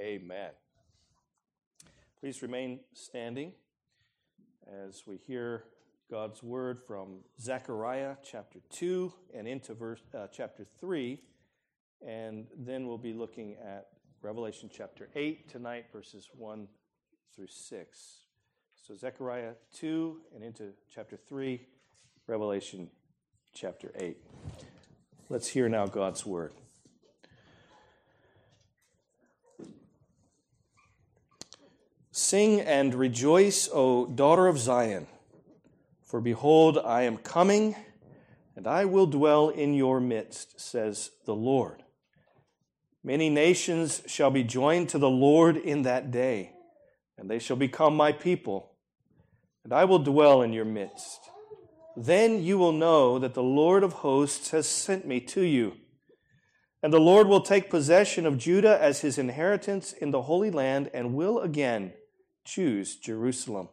Amen. Please remain standing as we hear God's word from Zechariah chapter 2 and into chapter 3, and then we'll be looking at Revelation chapter 8 tonight, verses 1 through 6. So Zechariah 2 and into chapter 3, Revelation chapter 8. Let's hear now God's word. Sing and rejoice, O daughter of Zion, for behold, I am coming, and I will dwell in your midst, says the Lord. Many nations shall be joined to the Lord in that day, and they shall become my people, and I will dwell in your midst. Then you will know that the Lord of hosts has sent me to you. And the Lord will take possession of Judah as his inheritance in the Holy Land and will again choose Jerusalem.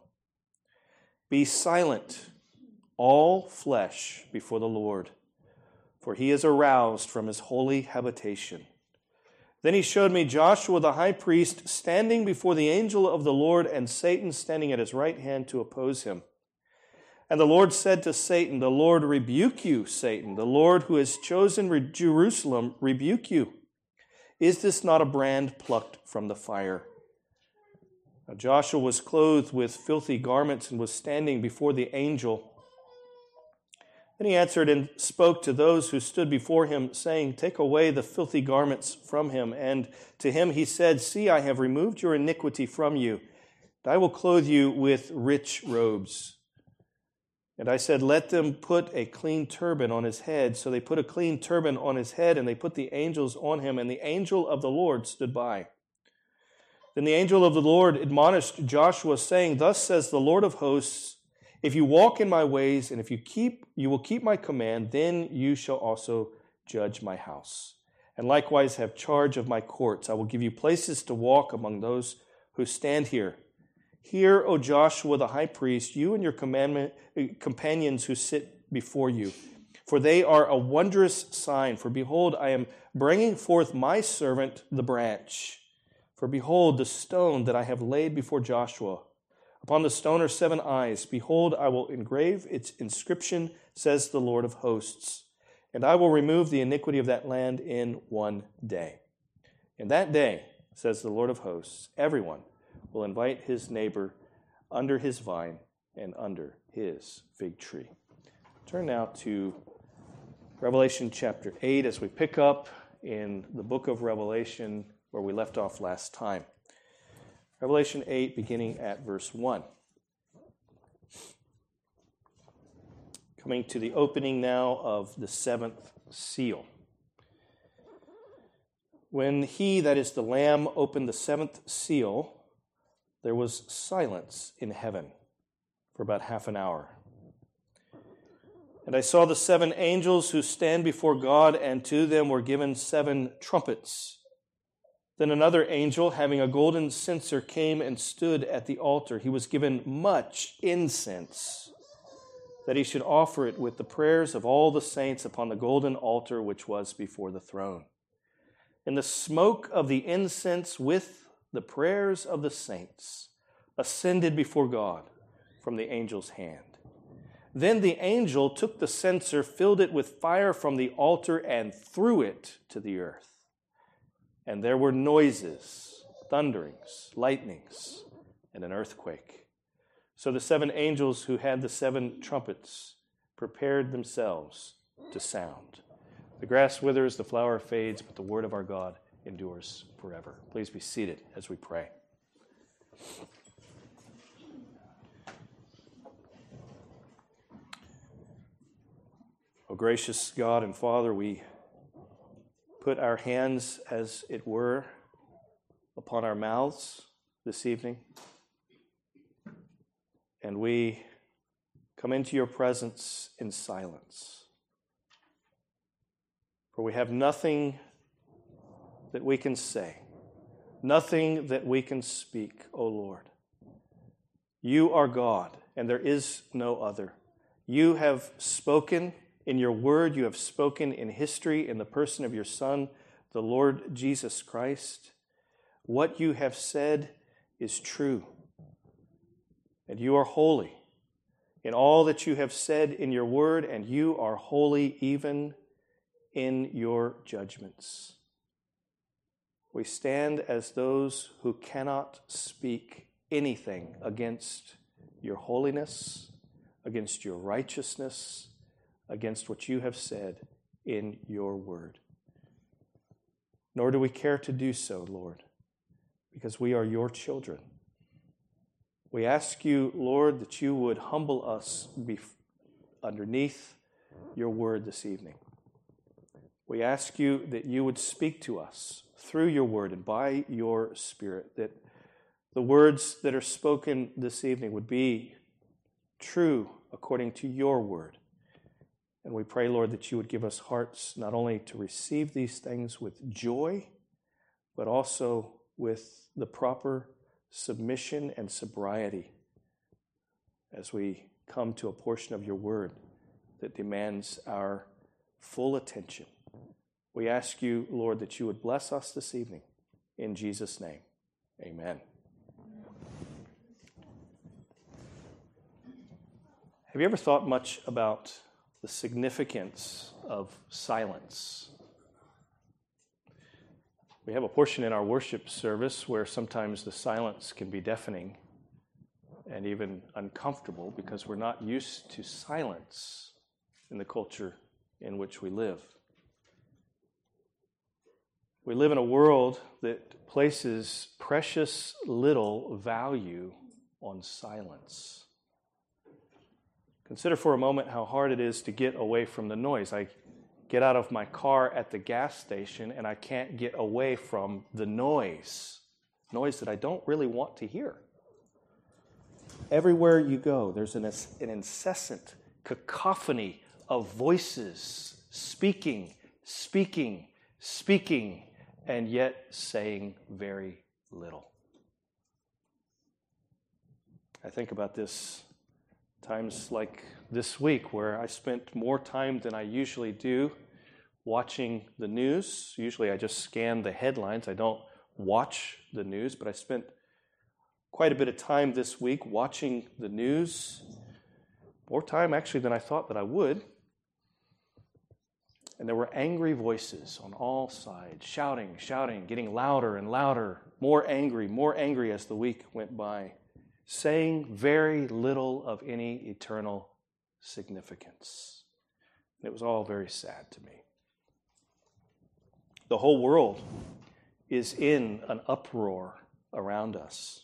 Be silent, all flesh, before the Lord, for he is aroused from his holy habitation. Then he showed me Joshua the high priest standing before the angel of the Lord and Satan standing at his right hand to oppose him. And the Lord said to Satan, "The Lord rebuke you, Satan. The Lord who has chosen Jerusalem rebuke you. Is this not a brand plucked from the fire?" Now Joshua was clothed with filthy garments and was standing before the angel. Then he answered and spoke to those who stood before him, saying, "Take away the filthy garments from him." And to him he said, "See, I have removed your iniquity from you, and I will clothe you with rich robes." And I said, "Let them put a clean turban on his head." So they put a clean turban on his head, and they put the angels on him, and the angel of the Lord stood by. Then the angel of the Lord admonished Joshua, saying, "Thus says the Lord of hosts, if you walk in my ways, and if you will keep my command, then you shall also judge my house, and likewise have charge of my courts. I will give you places to walk among those who stand here. Hear, O Joshua the high priest, you and your companions who sit before you, for they are a wondrous sign. For behold, I am bringing forth my servant, the branch. For behold, the stone that I have laid before Joshua. Upon the stone are 7 eyes. Behold, I will engrave its inscription, says the Lord of hosts. And I will remove the iniquity of that land in one day. In that day, says the Lord of hosts, everyone will invite his neighbor under his vine and under his fig tree. Turn now to Revelation chapter 8 as we pick up in the book of Revelation where we left off last time. Revelation 8, beginning at verse 1. Coming to the opening now of the 7th seal. When he, that is the Lamb, opened the 7th seal, there was silence in heaven for about half an hour. And I saw the 7 angels who stand before God, and to them were given 7 trumpets. Then another angel, having a golden censer, came and stood at the altar. He was given much incense, that he should offer it with the prayers of all the saints upon the golden altar which was before the throne. And the smoke of the incense with the prayers of the saints ascended before God from the angel's hand. Then the angel took the censer, filled it with fire from the altar, and threw it to the earth. And there were noises, thunderings, lightnings, and an earthquake. So the 7 angels who had the 7 trumpets prepared themselves to sound. The grass withers, the flower fades, but the word of our God endures forever. Please be seated as we pray. O gracious God and Father, we put our hands, as it were, upon our mouths this evening, and we come into your presence in silence. For we have nothing that we can say, nothing that we can speak, O Lord. You are God, and there is no other. You have spoken in your word, you have spoken in history in the person of your Son, the Lord Jesus Christ. what you have said is true, and you are holy in all that you have said in your word, and you are holy even in your judgments. We stand as those who cannot speak anything against your holiness, against your righteousness, against what you have said in your word. Nor do we care to do so, Lord, because we are your children. We ask you, Lord, that you would humble us underneath your word this evening. We ask you that you would speak to us through your word and by your Spirit, that the words that are spoken this evening would be true according to your word. And we pray, Lord, that you would give us hearts not only to receive these things with joy, but also with the proper submission and sobriety as we come to a portion of your word that demands our full attention. We ask you, Lord, that you would bless us this evening. In Jesus' name, amen. Have you ever thought much about the significance of silence? We have a portion in our worship service where sometimes the silence can be deafening and even uncomfortable because we're not used to silence in the culture in which we live. We live in a world that places precious little value on silence. Consider for a moment how hard it is to get away from the noise. I get out of my car at the gas station and I can't get away from the noise that I don't really want to hear. Everywhere you go, there's an incessant cacophony of voices speaking, and yet saying very little. I think about this times like this week where I spent more time than I usually do watching the news. Usually I just scan the headlines. I don't watch the news, but I spent quite a bit of time this week watching the news. More time actually than I thought that I would. And there were angry voices on all sides, shouting, getting louder and louder, more angry as the week went by, saying very little of any eternal significance. And it was all very sad to me. The whole world is in an uproar around us.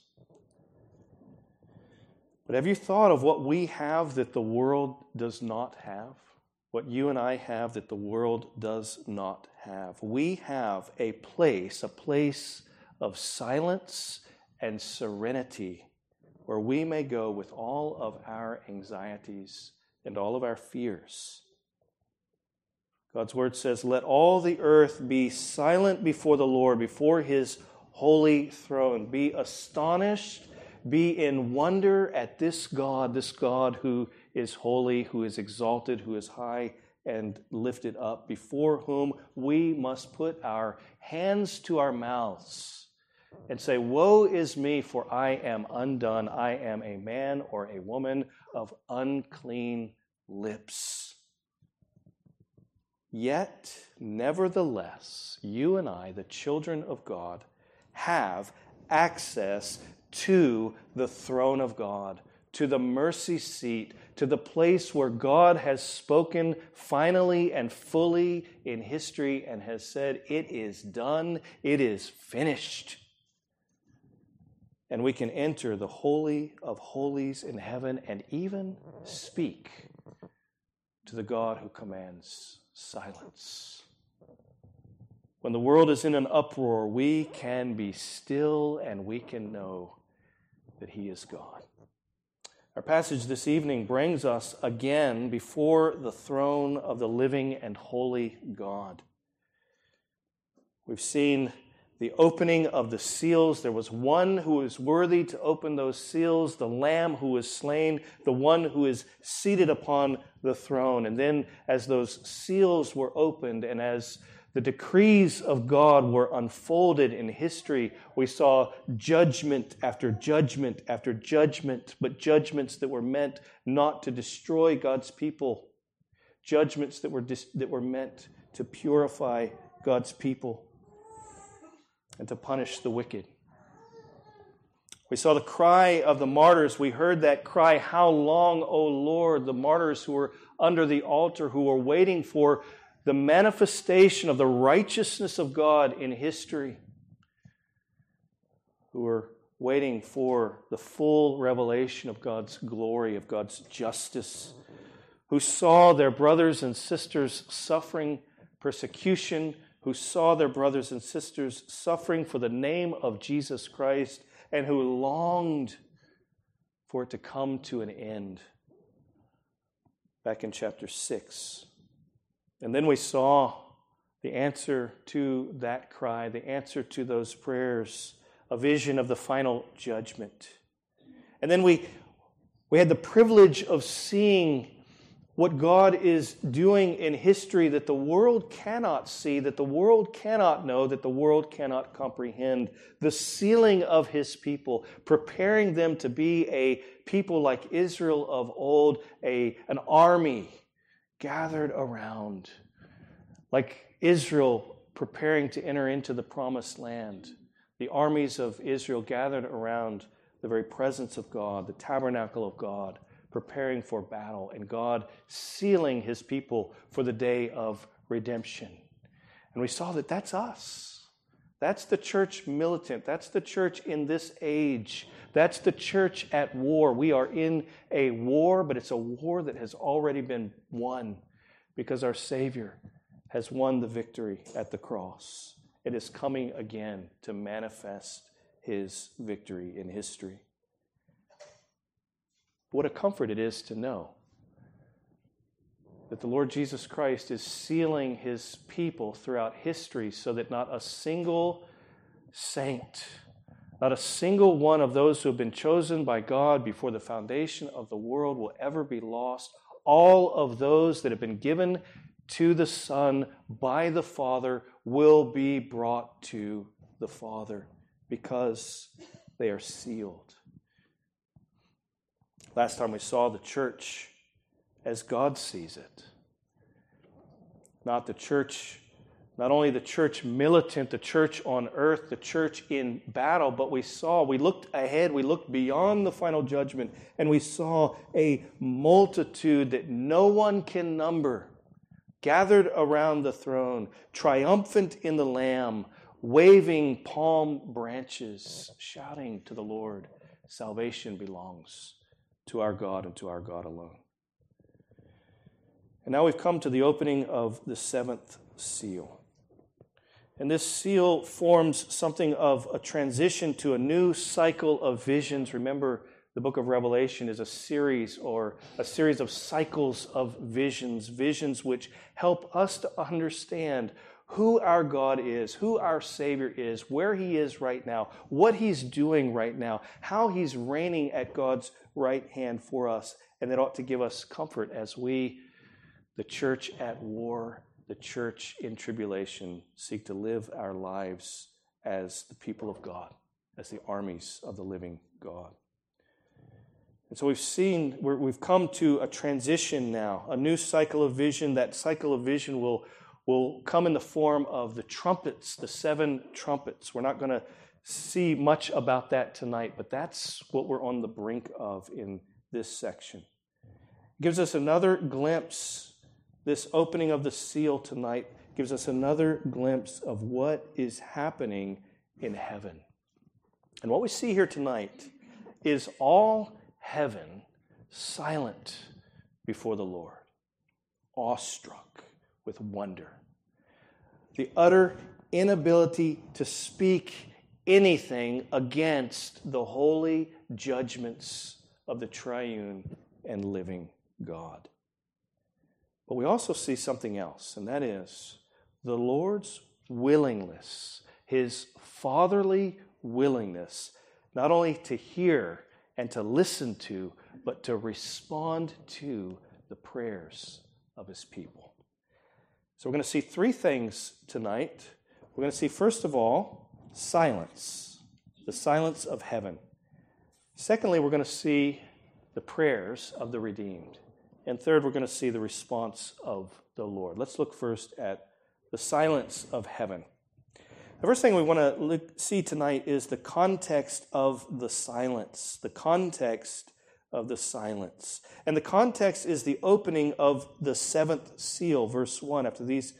But have you thought of what we have that the world does not have? What you and I have that the world does not have? We have a place of silence and serenity where we may go with all of our anxieties and all of our fears. God's word says, "Let all the earth be silent before the Lord, before his holy throne. Be astonished, be in wonder at this God who is holy, who is exalted, who is high and lifted up, before whom we must put our hands to our mouths and say, 'Woe is me, for I am undone. I am a man or a woman of unclean lips.'" Yet, nevertheless, you and I, the children of God, have access to the throne of God, to the mercy seat, to the place where God has spoken finally and fully in history and has said, "It is done, it is finished." And we can enter the Holy of Holies in heaven and even speak to the God who commands silence. When the world is in an uproar, we can be still and we can know that he is God. Our passage this evening brings us again before the throne of the living and holy God. We've seen the opening of the seals. There was one who is worthy to open those seals, the Lamb who was slain, the one who is seated upon the throne. And then as those seals were opened and as The decrees of God were unfolded in history. We saw judgment after judgment after judgment, but judgments that were meant not to destroy God's people. Judgments that were meant to purify God's people and to punish the wicked. We saw the cry of the martyrs. We heard that cry, "How long, O Lord?" The martyrs who were under the altar, who were waiting for the manifestation of the righteousness of God in history, who were waiting for the full revelation of God's glory, of God's justice, who saw their brothers and sisters suffering persecution, who saw their brothers and sisters suffering for the name of Jesus Christ, and who longed for it to come to an end. Back in chapter 6. And then we saw the answer to that cry, the answer to those prayers, a vision of the final judgment. And then we had the privilege of seeing what God is doing in history that the world cannot see, that the world cannot know, that the world cannot comprehend. The sealing of His people, preparing them to be a people like Israel of old, an army gathered around, like Israel preparing to enter into the promised land. The armies of Israel gathered around the very presence of God, the tabernacle of God, preparing for battle, and God sealing His people for the day of redemption. And we saw that that's us. That's the church militant. That's the church in this age. That's the church at war. We are in a war, but it's a war that has already been won because our Savior has won the victory at the cross. It is coming again to manifest His victory in history. What a comfort it is to know that the Lord Jesus Christ is sealing His people throughout history so that not a single saint, not a single one of those who have been chosen by God before the foundation of the world will ever be lost. All of those that have been given to the Son by the Father will be brought to the Father because they are sealed. Last time we saw the church as God sees it. Not the church, not only the church militant, the church on earth, the church in battle, but we looked ahead, we looked beyond the final judgment, and we saw a multitude that no one can number, gathered around the throne, triumphant in the Lamb, waving palm branches, shouting to the Lord, "Salvation belongs to our God and to our God alone." And now we've come to the opening of the seventh seal. And this seal forms something of a transition to a new cycle of visions. Remember, the book of Revelation is a series of cycles of visions, visions which help us to understand who our God is, who our Savior is, where He is right now, what He's doing right now, how He's reigning at God's right hand for us. And that ought to give us comfort as we, the church at war, the church in tribulation, seek to live our lives as the people of God, as the armies of the living God. And so we've come to a transition now, a new cycle of vision. That cycle of vision will come in the form of the trumpets, the 7 trumpets. We're not going to see much about that tonight, but that's what we're on the brink of in this section. It gives us another glimpse, this opening of the seal tonight gives us another glimpse of what is happening in heaven. And what we see here tonight is all heaven silent before the Lord, awestruck with wonder. The utter inability to speak anything against the holy judgments of the triune and living God. But we also see something else, and that is the Lord's willingness, His fatherly willingness, not only to hear and to listen to, but to respond to the prayers of His people. So we're going to see three things tonight. We're going to see, first of all, silence, the silence of heaven. Secondly, we're going to see the prayers of the redeemed. And third, we're going to see the response of the Lord. Let's look first at the silence of heaven. The first thing we want to see tonight is the context of the silence. The context of the silence. And the context is the opening of the seventh seal, verse 1. After these,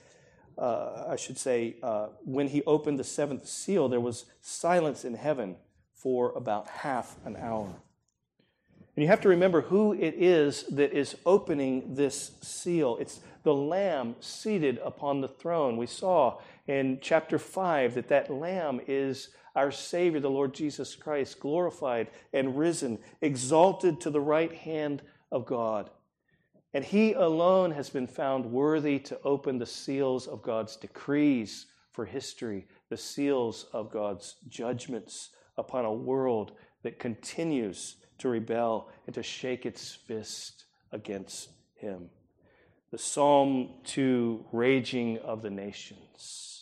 when he opened the seventh seal, there was silence in heaven for about half an hour. And you have to remember who it is that is opening this seal. It's the Lamb seated upon the throne. We saw in chapter 5 that Lamb is our Savior, the Lord Jesus Christ, glorified and risen, exalted to the right hand of God. And he alone has been found worthy to open the seals of God's decrees for history, the seals of God's judgments upon a world that continues to rebel and to shake its fist against him. The Psalm 2, raging of the nations.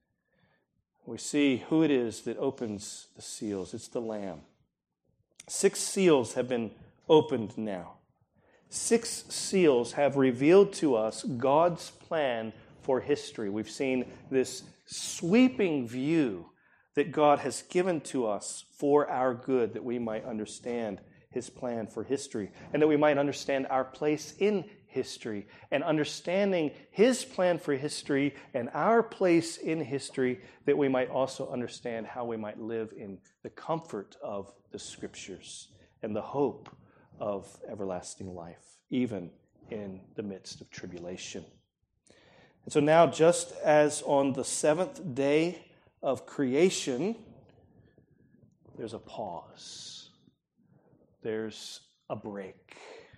We see who it is that opens the seals. It's the Lamb. 6 seals have been opened now. 6 seals have revealed to us God's plan for history. We've seen this sweeping view that God has given to us for our good, that we might understand his plan for history, and that we might understand our place in history. And understanding his plan for history and our place in history, that we might also understand how we might live in the comfort of the Scriptures and the hope of everlasting life, even in the midst of tribulation. And so now, just as on the 7th day of creation, there's a pause. There's a break.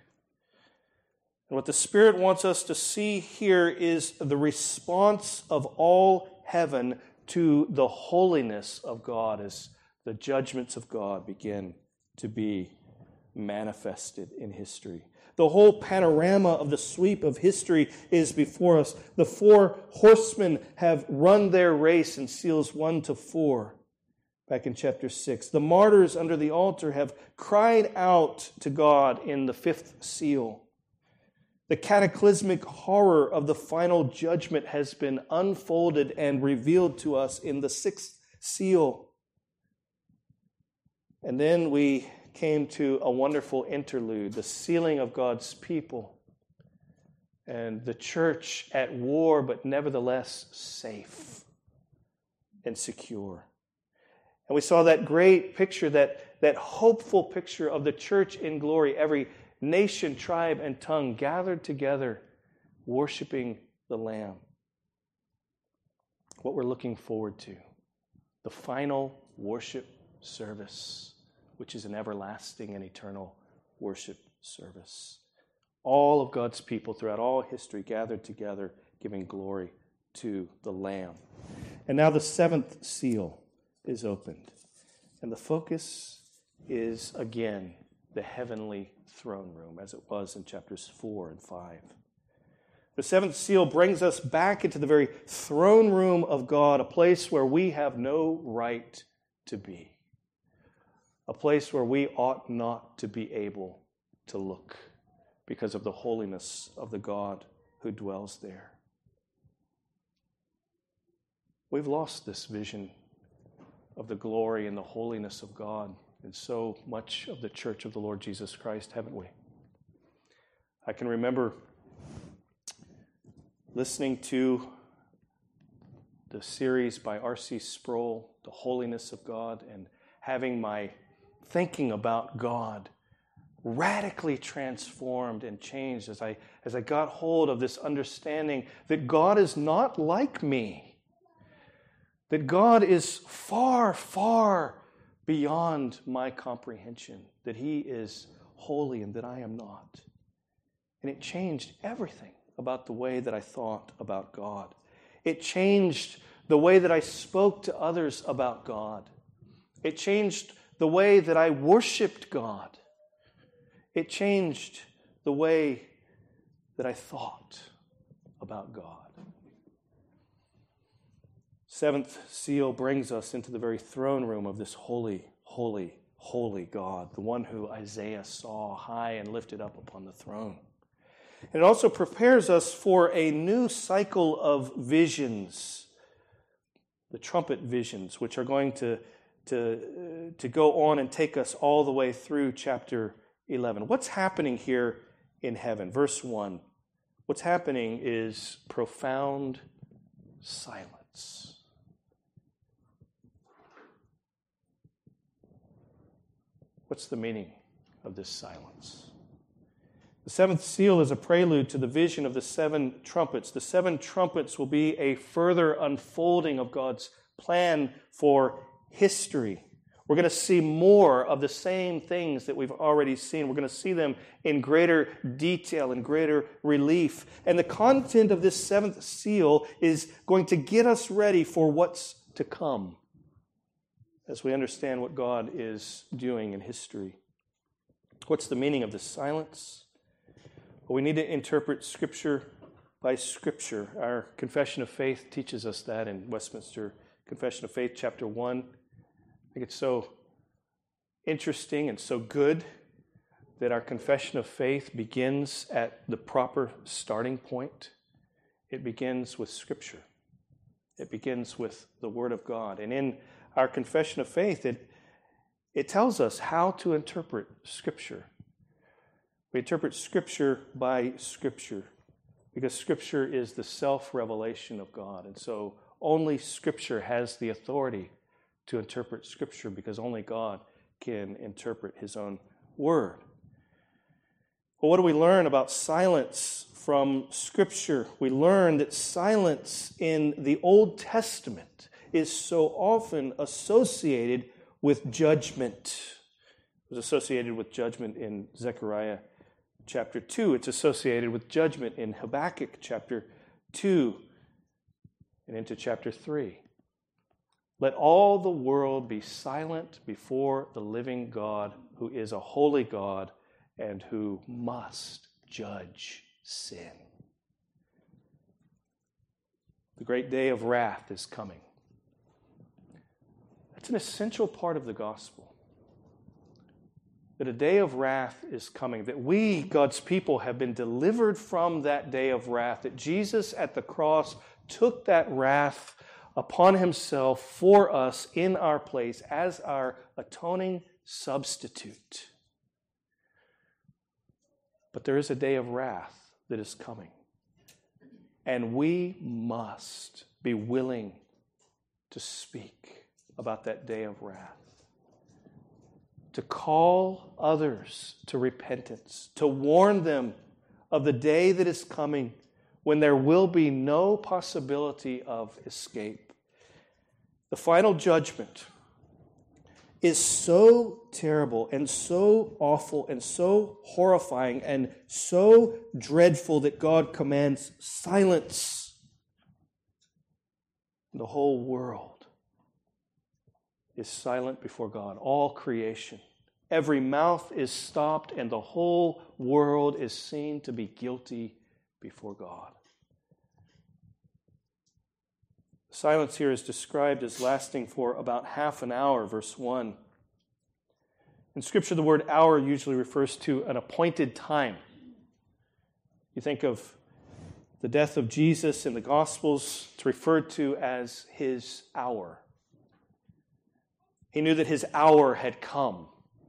And what the Spirit wants us to see here is the response of all heaven to the holiness of God as the judgments of God begin to be manifested in history. The whole panorama of the sweep of history is before us. The 4 horsemen have run their race in seals 1 to 4, back in chapter 6. The martyrs under the altar have cried out to God in the 5th seal. The cataclysmic horror of the final judgment has been unfolded and revealed to us in the 6th seal. And then we came to a wonderful interlude, the sealing of God's people, and the church at war, but nevertheless safe and secure. And we saw that great picture, that hopeful picture of the church in glory, every nation, tribe, and tongue gathered together, worshiping the Lamb. What we're looking forward to, the final worship service, which is an everlasting and eternal worship service. All of God's people throughout all history gathered together, giving glory to the Lamb. And now the 7th seal is opened. And the focus is again the heavenly throne room, as it was in chapters 4 and 5. The 7th seal brings us back into the very throne room of God, a place where we have no right to be. A place where we ought not to be able to look because of the holiness of the God who dwells there. We've lost this vision of the glory and the holiness of God in so much of the church of the Lord Jesus Christ, haven't we? I can remember listening to the series by R.C. Sproul, The Holiness of God, and having my thinking about God radically transformed and changed as I got hold of this understanding that God is not like me, that God is far, far beyond my comprehension, that he is holy and that I am not. And it changed everything about the way that I thought about God. It changed the way that I spoke to others about God. It changed the way that I worshiped God. It changed the way that I thought about God. Seventh seal brings us into the very throne room of this holy, holy, holy God, the one who Isaiah saw high and lifted up upon the throne. And it also prepares us for a new cycle of visions, the trumpet visions, which are going to go on and take us all the way through chapter 11. What's happening here in heaven? Verse 1. What's happening is profound silence. What's the meaning of this silence? The seventh seal is a prelude to the vision of the seven trumpets. The seven trumpets will be a further unfolding of God's plan for history. We're going to see more of the same things that we've already seen. We're going to see them in greater detail, in greater relief. And the content of this seventh seal is going to get us ready for what's to come as we understand what God is doing in history. What's the meaning of this silence? Well, we need to interpret Scripture by Scripture. Our Confession of Faith teaches us that in Westminster Confession of Faith, chapter 1. I think it's so interesting and so good that our Confession of Faith begins at the proper starting point. It begins with Scripture. It begins with the Word of God. And in our Confession of Faith, it tells us how to interpret Scripture. We interpret Scripture by Scripture because Scripture is the self-revelation of God. And so only Scripture has the authority to interpret Scripture because only God can interpret His own Word. Well, what do we learn about silence from Scripture? We learn that silence in the Old Testament is so often associated with judgment. It was associated with judgment in Zechariah chapter 2. It's associated with judgment in Habakkuk chapter 2 and into chapter 3. Let all the world be silent before the living God, who is a holy God and who must judge sin. The great day of wrath is coming. That's an essential part of the gospel. That a day of wrath is coming, that we, God's people, have been delivered from that day of wrath, that Jesus at the cross took that wrath upon Himself for us in our place as our atoning substitute. But there is a day of wrath that is coming, and we must be willing to speak about that day of wrath, to call others to repentance, to warn them of the day that is coming when there will be no possibility of escape. The final judgment is so terrible and so awful and so horrifying and so dreadful that God commands silence. The whole world is silent before God. All creation. Every mouth is stopped and the whole world is seen to be guilty before God. Silence here is described as lasting for about half an hour, verse 1. In Scripture, the word hour usually refers to an appointed time. You think of the death of Jesus in the Gospels, it's referred to as His hour. He knew that His hour had come.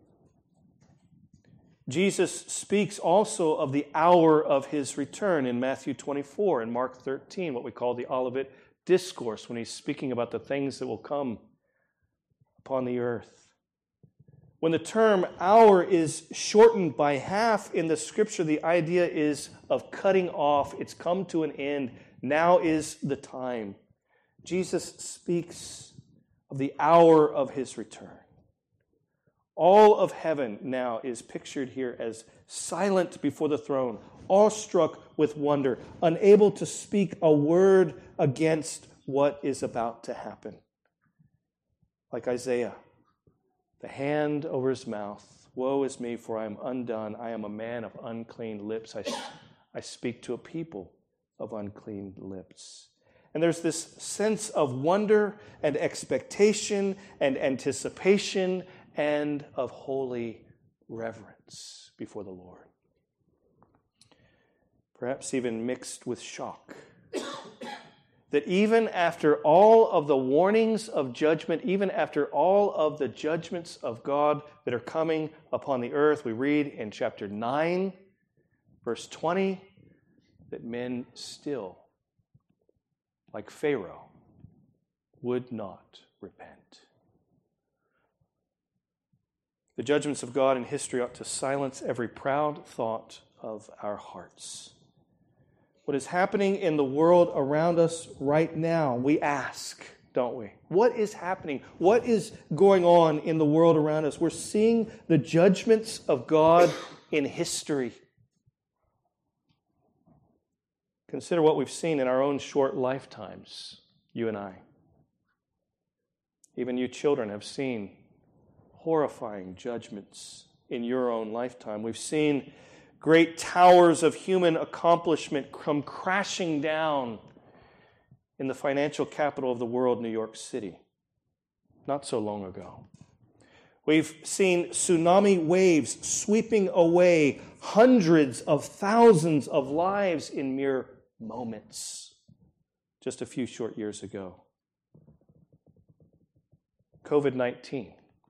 Jesus speaks also of the hour of His return in Matthew 24 and Mark 13, what we call the Olivet Discourse, when He's speaking about the things that will come upon the earth. When the term hour is shortened by half in the Scripture, the idea is of cutting off. It's come to an end. Now is the time. Jesus speaks of the hour of His return. All of heaven now is pictured here as silent before the throne, awestruck with wonder, unable to speak a word against what is about to happen. Like Isaiah, the hand over his mouth, woe is me, for I am undone. I am a man of unclean lips. I speak to a people of unclean lips. And there's this sense of wonder and expectation and anticipation and of holy reverence before the Lord. Perhaps even mixed with shock. That even after all of the warnings of judgment, even after all of the judgments of God that are coming upon the earth, we read in chapter 9, verse 20, that men still, like Pharaoh, would not repent. The judgments of God in history ought to silence every proud thought of our hearts. What is happening in the world around us right now, we ask, don't we? What is happening? What is going on in the world around us? We're seeing the judgments of God in history. Consider what we've seen in our own short lifetimes, you and I. Even you children have seen horrifying judgments in your own lifetime. We've seen great towers of human accomplishment come crashing down in the financial capital of the world, New York City, not so long ago. We've seen tsunami waves sweeping away hundreds of thousands of lives in mere moments just a few short years ago. COVID-19,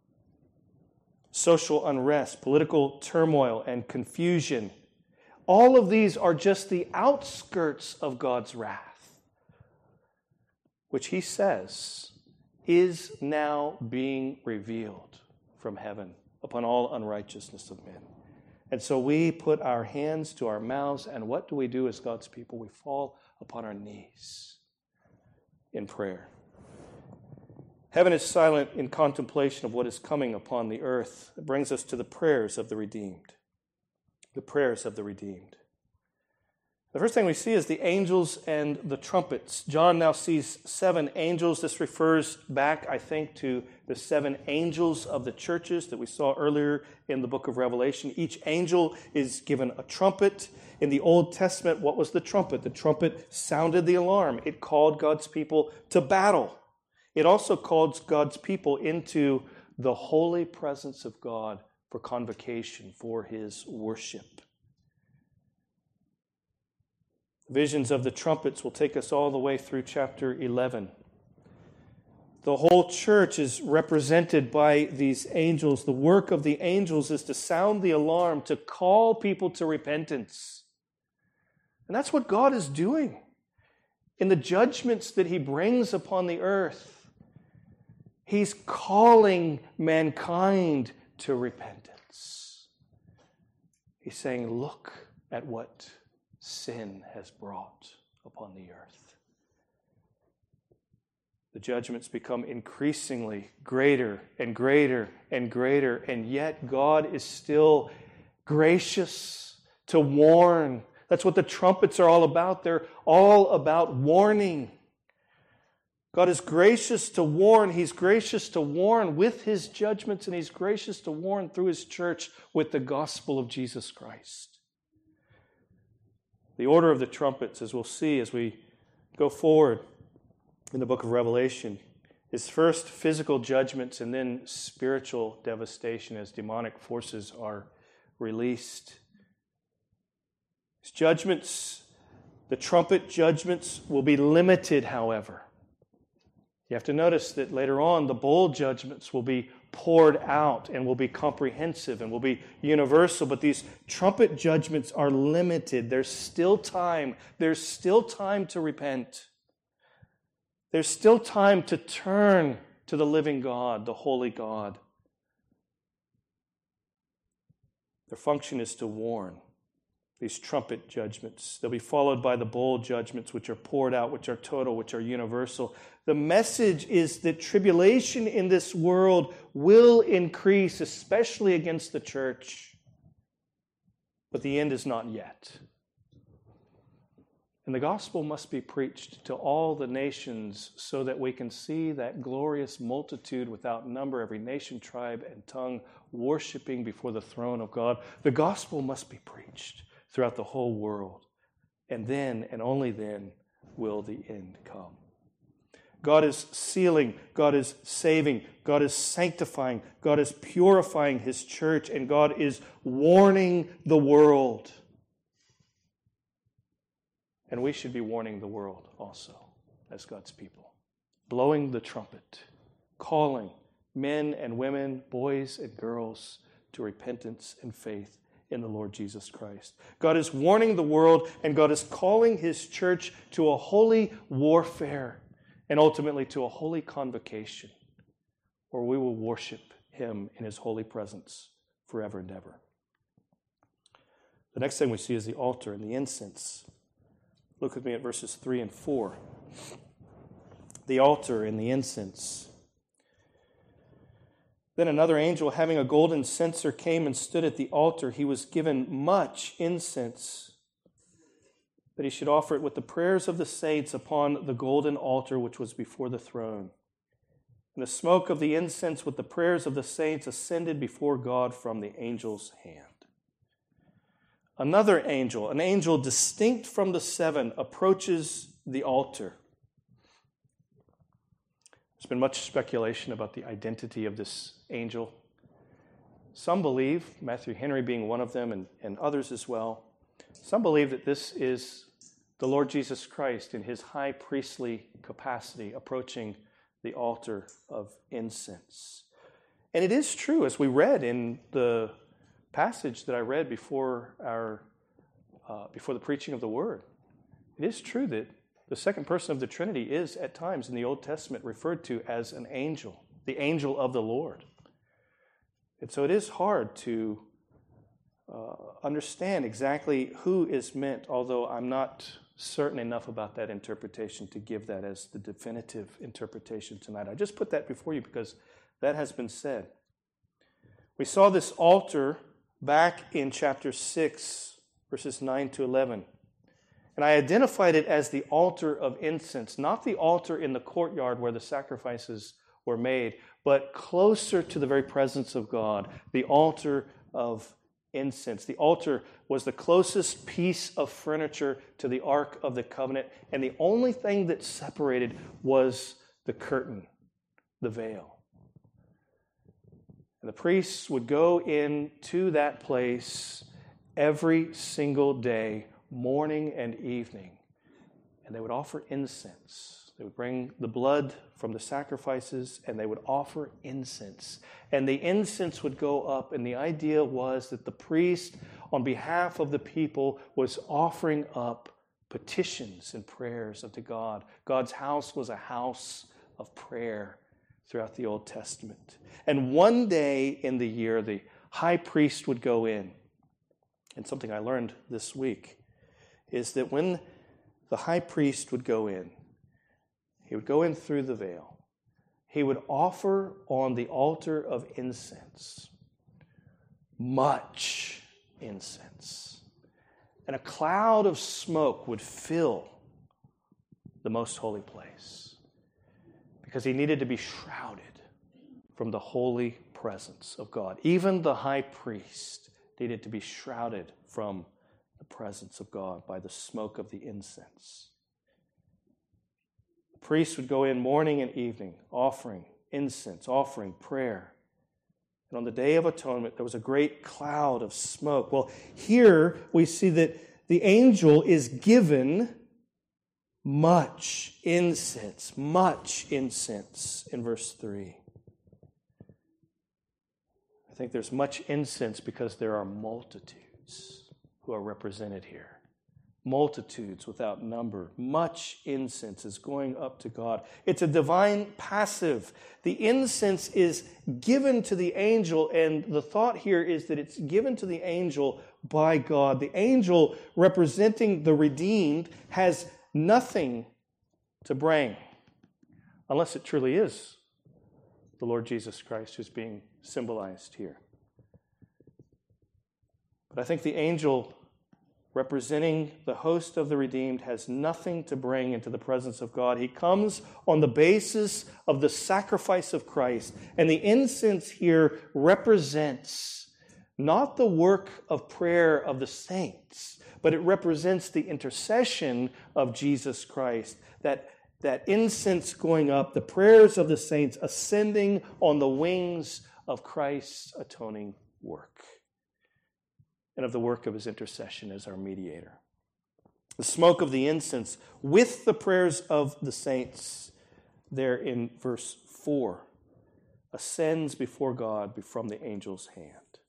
social unrest, political turmoil, and confusion. All of these are just the outskirts of God's wrath, which he says is now being revealed from heaven upon all unrighteousness of men. And so we put our hands to our mouths, and what do we do as God's people? We fall upon our knees in prayer. Heaven is silent in contemplation of what is coming upon the earth. It brings us to the prayers of the redeemed. The prayers of the redeemed. The first thing we see is the angels and the trumpets. John now sees 7 angels. This refers back, I think, to the 7 angels of the churches that we saw earlier in the book of Revelation. Each angel is given a trumpet. In the Old Testament, what was the trumpet? The trumpet sounded the alarm. It called God's people to battle. It also calls God's people into the holy presence of God for convocation, for his worship. Visions of the trumpets will take us all the way through chapter 11. The whole church is represented by these angels. The work of the angels is to sound the alarm, to call people to repentance. And that's what God is doing in the judgments that he brings upon the earth. He's calling mankind to repentance. He's saying, look at what sin has brought upon the earth. The judgments become increasingly greater and greater and greater, and yet God is still gracious to warn. That's what the trumpets are all about. They're all about warning. God is gracious to warn. He's gracious to warn with his judgments, and he's gracious to warn through his church with the gospel of Jesus Christ. The order of the trumpets, as we'll see as we go forward in the book of Revelation, is first physical judgments and then spiritual devastation as demonic forces are released. These judgments, the trumpet judgments, will be limited, however. You have to notice that later on, the bowl judgments will be poured out and will be comprehensive and will be universal. But these trumpet judgments are limited. There's still time. There's still time to repent. There's still time to turn to the living God, the holy God. Their function is to warn. These trumpet judgments. They'll be followed by the bowl judgments, which are poured out, which are total, which are universal. The message is that tribulation in this world will increase, especially against the church. But the end is not yet. And the gospel must be preached to all the nations so that we can see that glorious multitude without number, every nation, tribe, and tongue, worshiping before the throne of God. The gospel must be preached throughout the whole world. And then, and only then, will the end come. God is sealing, God is saving, God is sanctifying, God is purifying His church, and God is warning the world. And we should be warning the world also as God's people, blowing the trumpet, calling men and women, boys and girls to repentance and faith in the Lord Jesus Christ. God is warning the world, and God is calling His church to a holy warfare and ultimately to a holy convocation where we will worship Him in His holy presence forever and ever. The next thing we see is the altar and the incense. Look with me at verses 3 and 4. The altar and the incense. Then another angel, having a golden censer, came and stood at the altar. He was given much incense, that he should offer it with the prayers of the saints upon the golden altar which was before the throne. And the smoke of the incense with the prayers of the saints ascended before God from the angel's hand. Another angel, an angel distinct from the seven, approaches the altar. There's been much speculation about the identity of this angel. Some believe, Matthew Henry being one of them and others as well, some believe that this is the Lord Jesus Christ in His high priestly capacity approaching the altar of incense. And it is true, as we read in the passage that I read before the preaching of the Word, it is true that the second person of the Trinity is at times in the Old Testament referred to as an angel, the angel of the Lord. And so it is hard to understand exactly who is meant, although I'm not certain enough about that interpretation to give that as the definitive interpretation tonight. I just put that before you because that has been said. We saw this altar back in chapter 6, verses 9 to 11. And I identified it as the altar of incense, not the altar in the courtyard where the sacrifices were made, but closer to the very presence of God, the altar of incense. The altar was the closest piece of furniture to the Ark of the Covenant, and the only thing that separated was the curtain, the veil. And the priests would go into that place every single day, morning and evening, and they would offer incense. They would bring the blood from the sacrifices, and they would offer incense. And the incense would go up, and the idea was that the priest, on behalf of the people, was offering up petitions and prayers unto God. God's house was a house of prayer throughout the Old Testament. And one day in the year, the high priest would go in. And something I learned this week is that when the high priest would go in, he would go in through the veil. He would offer on the altar of incense much incense. And a cloud of smoke would fill the most holy place because he needed to be shrouded from the holy presence of God. Even the high priest needed to be shrouded from the presence of God by the smoke of the incense. The priests would go in morning and evening, offering incense, offering prayer. And on the Day of Atonement, there was a great cloud of smoke. Well, here we see that the angel is given much incense in verse 3. I think there's much incense because there are multitudes who are represented here. Multitudes without number. Much incense is going up to God. It's a divine passive. The incense is given to the angel, and the thought here is that it's given to the angel by God. The angel representing the redeemed has nothing to bring, unless it truly is the Lord Jesus Christ who's being symbolized here. But I think the angel representing the host of the redeemed has nothing to bring into the presence of God. He comes on the basis of the sacrifice of Christ. And the incense here represents not the work of prayer of the saints, but it represents the intercession of Jesus Christ, that incense going up, the prayers of the saints ascending on the wings of Christ's atoning work and of the work of his intercession as our mediator. The smoke of the incense with the prayers of the saints, there in verse 4, ascends before God from the angel's hand.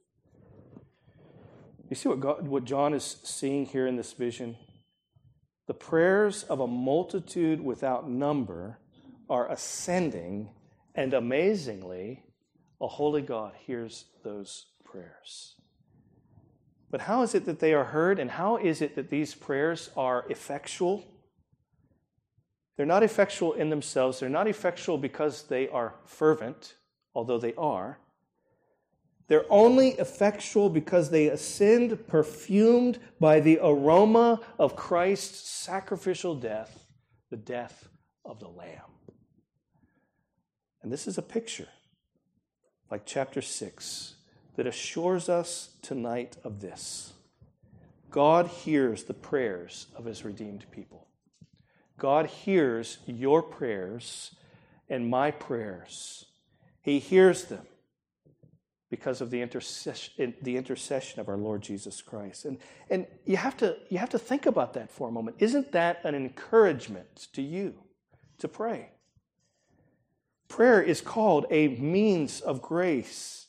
You see what John is seeing here in this vision? The prayers of a multitude without number are ascending, and amazingly, a holy God hears those prayers. But how is it that they are heard, and how is it that these prayers are effectual? They're not effectual in themselves. They're not effectual because they are fervent, although they are. They're only effectual because they ascend perfumed by the aroma of Christ's sacrificial death, the death of the Lamb. And this is a picture, like chapter 6, that assures us tonight of this. God hears the prayers of his redeemed people. God hears your prayers and my prayers. He hears them because of the intercession of our Lord Jesus Christ. And you have to think about that for a moment. Isn't that an encouragement to you to pray? Prayer is called a means of grace.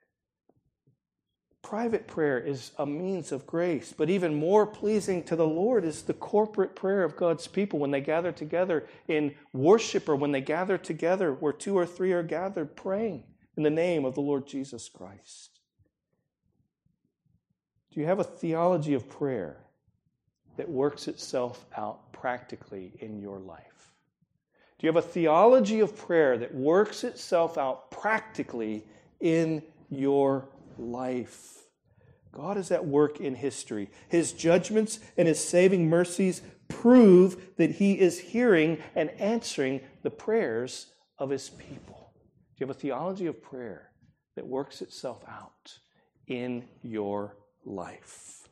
Private prayer is a means of grace, but even more pleasing to the Lord is the corporate prayer of God's people when they gather together in worship, or when they gather together where 2 or 3 are gathered praying in the name of the Lord Jesus Christ. Do you have a theology of prayer that works itself out practically in your life? Do you have a theology of prayer that works itself out practically in your life? God is at work in history. His judgments and his saving mercies prove that he is hearing and answering the prayers of his people. Do you have a theology of prayer that works itself out in your life?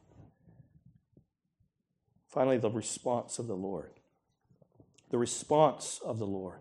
Finally, the response of the Lord. The response of the Lord.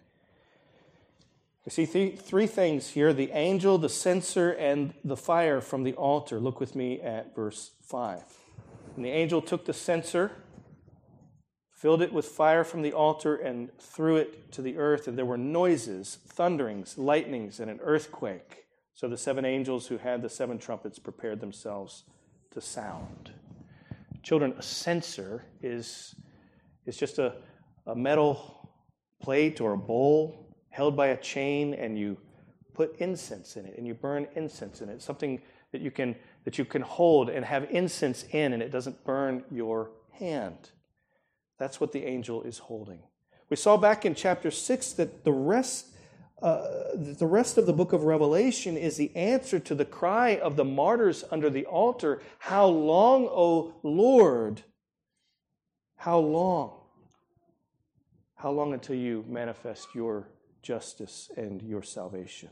You see three things here: the angel, the censer, and the fire from the altar. Look with me at verse 5. And the angel took the censer, filled it with fire from the altar, and threw it to the earth. And there were noises, thunderings, lightnings, and an earthquake. So the 7 angels who had the 7 trumpets prepared themselves to sound. Children, a censer is just a metal plate or a bowl held by a chain, and you put incense in it, and you burn incense in it. Something that you can hold and have incense in, and it doesn't burn your hand. That's what the angel is holding. We saw back in chapter 6 that the rest of the book of Revelation is the answer to the cry of the martyrs under the altar. How long, O Lord? How long? How long until you manifest your justice and your salvation?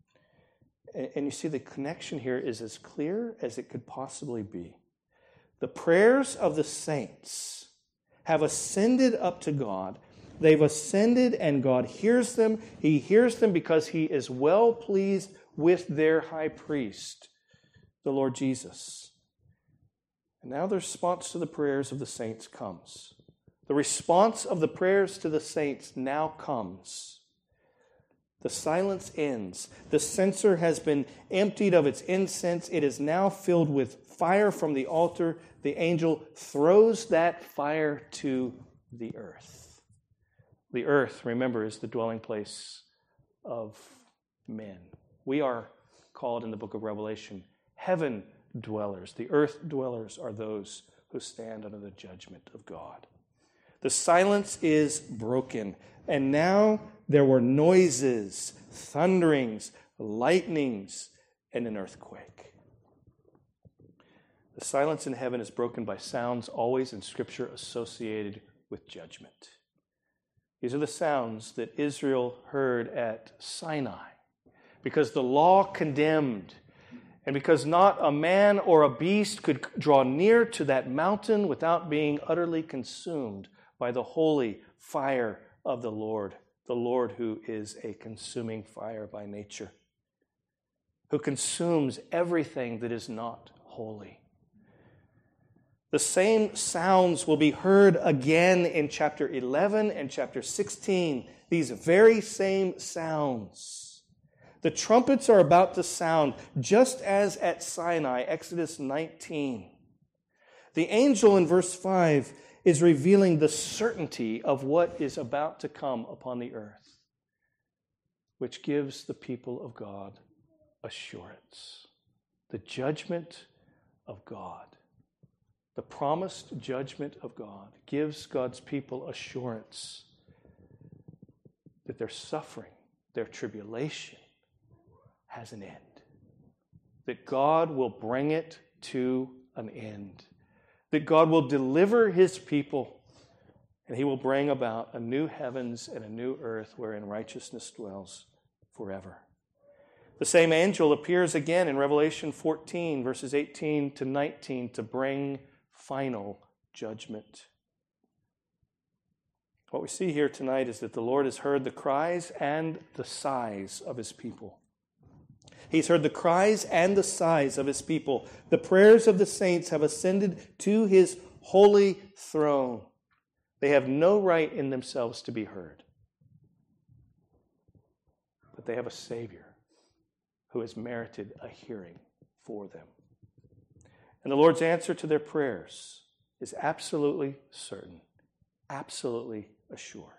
And you see, the connection here is as clear as it could possibly be. The prayers of the saints have ascended up to God. They've ascended, and God hears them. He hears them because he is well pleased with their high priest, the Lord Jesus. And now the response to the prayers of the saints comes. The response of the prayers to the saints now comes. The silence ends. The censer has been emptied of its incense. It is now filled with fire from the altar. The angel throws that fire to the earth. The earth, remember, is the dwelling place of men. We are called in the book of Revelation heaven dwellers. The earth dwellers are those who stand under the judgment of God. The silence is broken, and now there were noises, thunderings, lightnings, and an earthquake. The silence in heaven is broken by sounds always in Scripture associated with judgment. These are the sounds that Israel heard at Sinai, because the law condemned, And because not a man or a beast could draw near to that mountain without being utterly consumed by the holy fire of the Lord who is a consuming fire by nature, who consumes everything that is not holy. The same sounds will be heard again in chapter 11 and chapter 16, these very same sounds. The trumpets are about to sound, just as at Sinai, Exodus 19. The angel in verse 5 is revealing the certainty of what is about to come upon the earth, which gives the people of God assurance. The judgment of God, the promised judgment of God, gives God's people assurance that their suffering, their tribulation, has an end. That God will bring it to an end. That God will deliver his people, and he will bring about a new heavens and a new earth wherein righteousness dwells forever. The same angel appears again in Revelation 14, verses 18 to 19, to bring final judgment. What we see here tonight is that the Lord has heard the cries and the sighs of his people. He's heard the cries and the sighs of his people. The prayers of the saints have ascended to his holy throne. They have no right in themselves to be heard. But they have a Savior who has merited a hearing for them. And the Lord's answer to their prayers is absolutely certain, absolutely assured.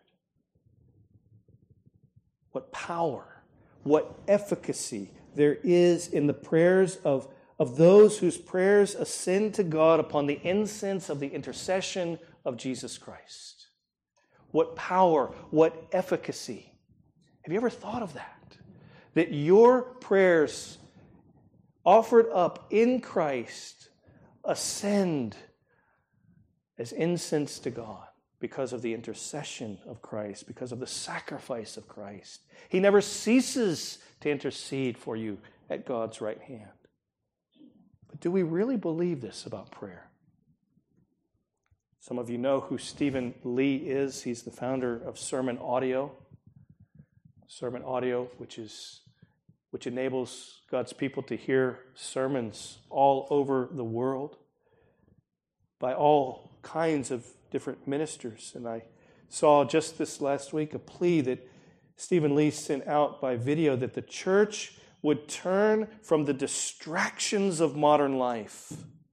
What power, what efficacy there is in the prayers of those whose prayers ascend to God upon the incense of the intercession of Jesus Christ. What power, what efficacy. Have you ever thought of that? That your prayers offered up in Christ ascend as incense to God because of the intercession of Christ, because of the sacrifice of Christ. He never ceases to intercede for you at God's right hand. But do we really believe this about prayer? Some of you know who Stephen Lee is. He's the founder of Sermon Audio. Sermon Audio, which enables God's people to hear sermons all over the world by all kinds of different ministers. And I saw just this last week a plea that Stephen Lee sent out by video that the church would turn from the distractions of modern life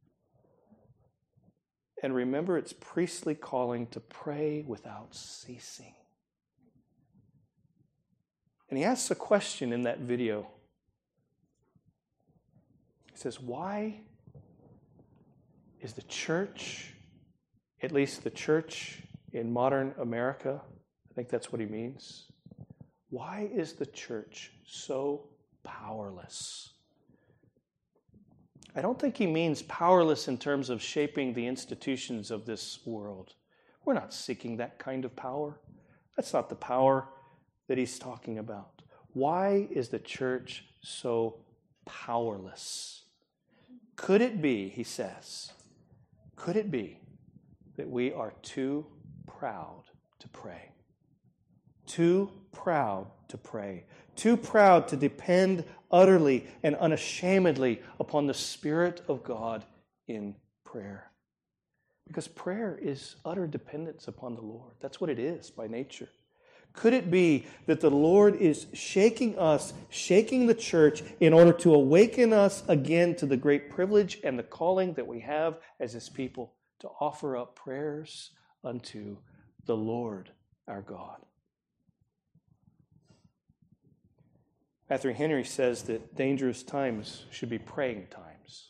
and remember its priestly calling to pray without ceasing. And he asks a question in that video. He says, why is the church, at least the church in modern America, I think that's what he means, why is the church so powerless? I don't think he means powerless in terms of shaping the institutions of this world. We're not seeking that kind of power. That's not the power that he's talking about. Why is the church so powerless? Could it be, he says, could it be that we are too proud to pray? Too proud to pray. Too proud to depend utterly and unashamedly upon the Spirit of God in prayer. Because prayer is utter dependence upon the Lord. That's what it is by nature. Could it be that the Lord is shaking us, shaking the church in order to awaken us again to the great privilege and the calling that we have as His people to offer up prayers unto the Lord our God? Matthew Henry says that dangerous times should be praying times.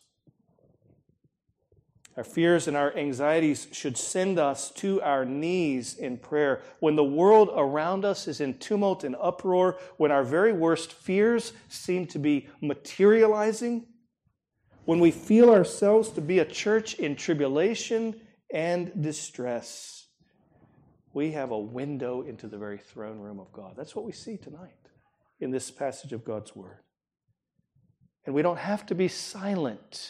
Our fears and our anxieties should send us to our knees in prayer. When the world around us is in tumult and uproar, when our very worst fears seem to be materializing, when we feel ourselves to be a church in tribulation and distress, we have a window into the very throne room of God. That's what we see tonight in this passage of God's Word. And we don't have to be silent.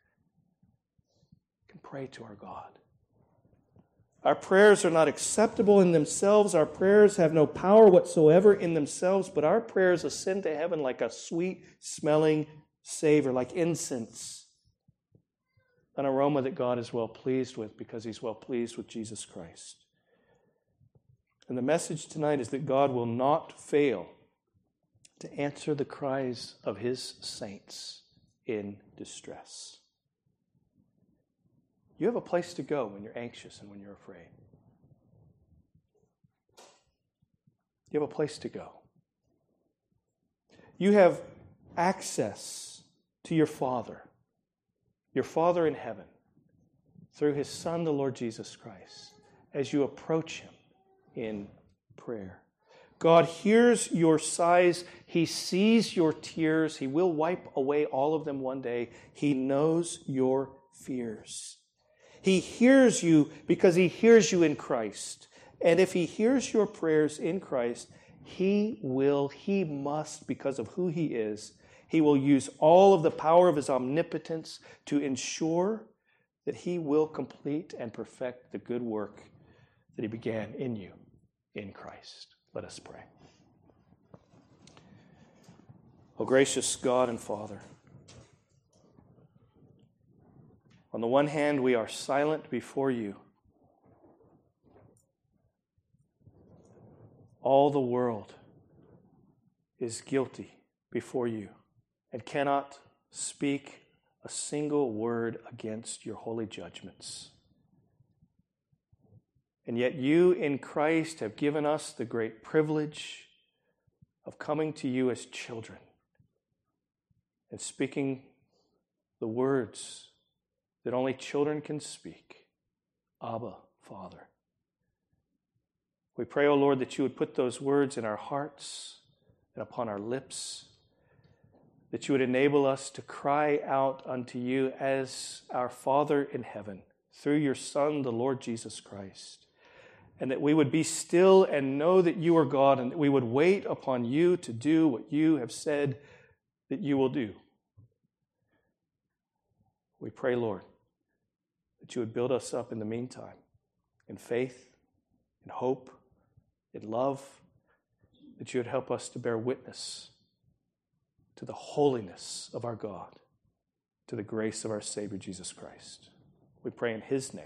We can pray to our God. Our prayers are not acceptable in themselves. Our prayers have no power whatsoever in themselves, but our prayers ascend to heaven like a sweet-smelling savor, like incense, an aroma that God is well pleased with because He's well pleased with Jesus Christ. And the message tonight is that God will not fail to answer the cries of His saints in distress. You have a place to go when you're anxious and when you're afraid. You have a place to go. You have access to your Father in heaven, through His Son, the Lord Jesus Christ, as you approach Him in prayer. God hears your sighs. He sees your tears. He will wipe away all of them one day. He knows your fears. He hears you because He hears you in Christ. And if He hears your prayers in Christ, He must, because of who He is, He will use all of the power of His omnipotence to ensure that He will complete and perfect the good work that He began in you in Christ. Let us pray. O gracious God and Father, on the one hand, we are silent before You. All the world is guilty before You and cannot speak a single word against Your holy judgments. And yet You in Christ have given us the great privilege of coming to You as children and speaking the words that only children can speak. Abba, Father. We pray, O Lord, that You would put those words in our hearts and upon our lips, that You would enable us to cry out unto You as our Father in heaven, through Your Son, the Lord Jesus Christ, and that we would be still and know that You are God, and that we would wait upon You to do what You have said that You will do. We pray, Lord, that You would build us up in the meantime, in faith, in hope, in love, that You would help us to bear witness to the holiness of our God, to the grace of our Savior Jesus Christ. We pray in His name.